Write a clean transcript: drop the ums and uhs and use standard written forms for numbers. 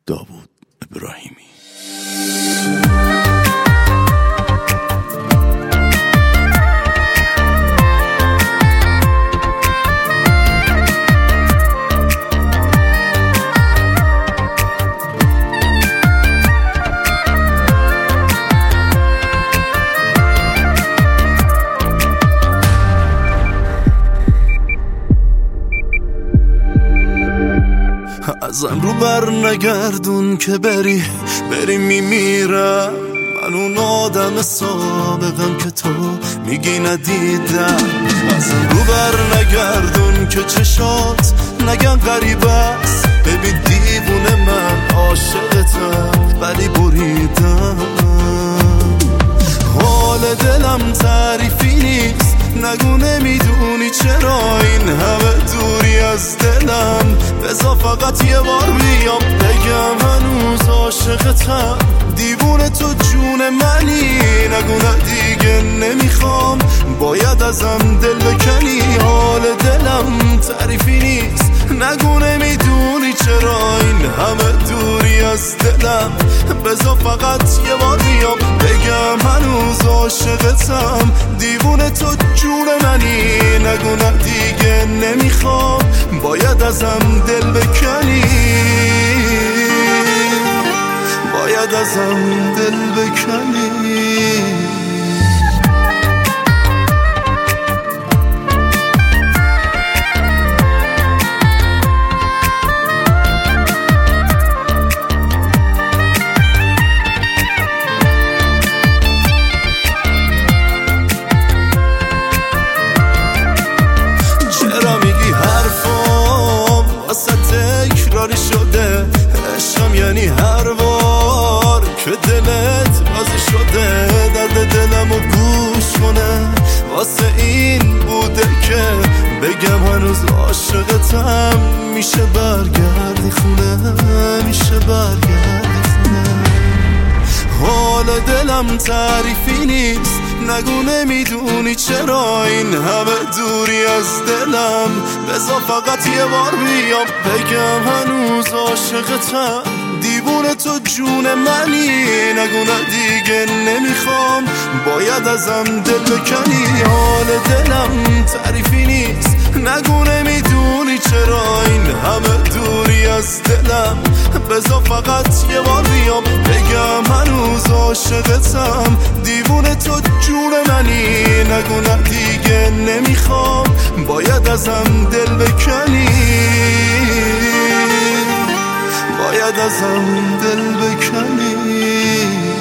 داوود ابراهیمی. ازم رو بر نگردون که بری میمیرم. من اون آدم سابقم که تو میگی ندیدم. ازم رو بر نگردون که چشات نگن غریب است. ببین دیوونه من عاشقتم ولی بریدم. حال دلم تعریفی نیست. نگو نمیدونی چرا این همه دوری از دلم. بذار فقط یه بار بیام بگم هنوز عاشقتم. دیوونه تو جون منی. نگو نه دیگه نمیخوام باید ازم دل بکنی. حال دلم تعریفی نیست. نگو نمیدونی چرا این همه دوری از دلم. بذار فقط یه بار بیام بگم هنوز عاشقتم. دیوونه تو جون منی. نگو نه دیگه نمیخوام باید ازم دل بکنی. باید ازم دل بکنی. تکراری شده عشقم یعنی هر بار که دلت بازی شده درد دلمو گوش کنه. واسه این بوده که بگم هنوز عاشقتم. میشه برگردی خونه. میشه برگردی خونه. حال دلم تعریفی نیست. نگو نمیدونی چرا این همه دوری از دلم. بذار فقط یه بار بیام بگم هنوز عاشقتم. دیوونه تو جون منی. نگو نه دیگه نمیخوام باید ازم دل بکنی. حال دلم تعریفی نیست. نگو نمیدونی چرا این همه دوری از دلم. بذار فقط یه بار بیام بگم هنوز عاشقتم. دیوونه تو جون منی. نگو نه دیگه نمیخوام باید ازم دل بکنی. باید ازم دل بکنی.